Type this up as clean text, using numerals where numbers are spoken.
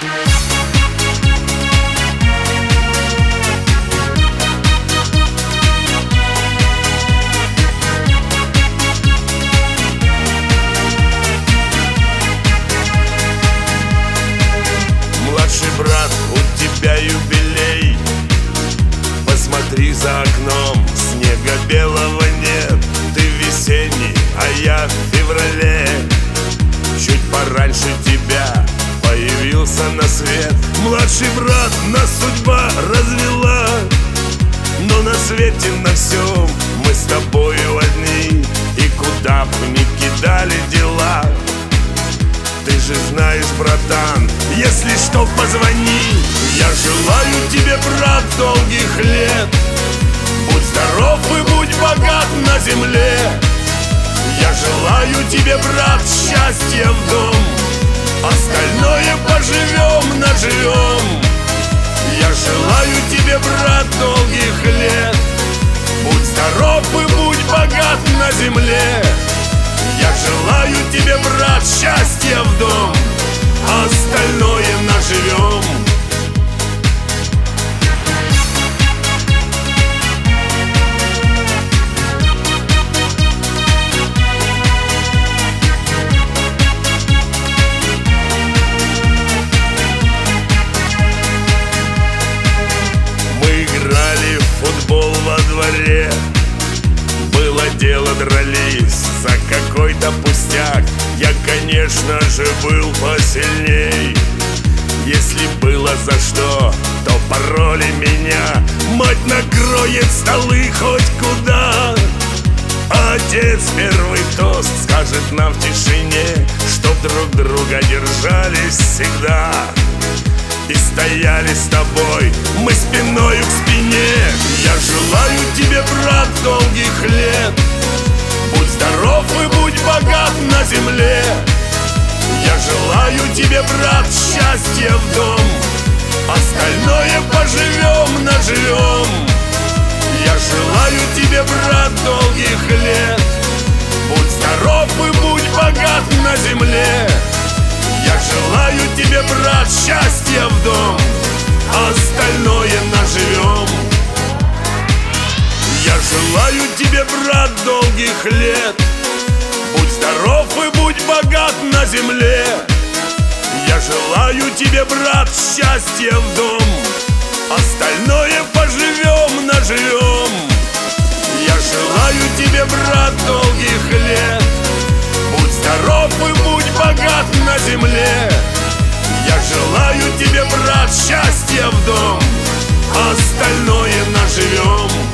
Младший брат, у тебя юбилей. Посмотри за окном, снега белого нет. Ты весенний, а я в феврале. Чуть пораньше тебя появился на свет. Младший брат, нас судьба развела, но на свете на всем мы с тобою одни. И куда б ни кидали дела, ты же знаешь, братан, если что, позвони. Я желаю тебе, брат, долгих лет. Будь здоров и будь богат на земле. Я желаю тебе, брат, счастья в дом. Остальное поживем, наживем. Я желаю тебе, брат, долгих лет. Будь здоров и будь богат на земле. Я желаю тебе, брат, счастья в дом. Остальное наживем. Мы играли в футбол во дворе. Было дело, дрались за какой-то пустяк. Я, конечно же, был посильней. Если было за что, то пороли меня. Мать накроет столы хоть куда. Отец первый тост скажет нам в тишине, чтоб друг друга держались всегда. И стояли с тобой мы спиною к спине. Я желаю тебе, брат, долгих лет. Будь здоров и будь богат на земле. Я желаю тебе, брат, счастья в дом. Остальное поживем, наживем. Я желаю тебе, брат, долгих лет. Будь здоров и будь богат на земле. Я желаю тебе, брат, счастья в дом. Остальное наживем. Я желаю тебе, брат, долгих лет. Будь здоров и будь богат на земле. Я желаю тебе, брат, счастья в дом. Остальное поживем, наживем. Я желаю тебе, брат, долгих лет. Будь здоров и будь богат на земле. Я желаю тебе, брат, счастья в дом. Остальное наживем.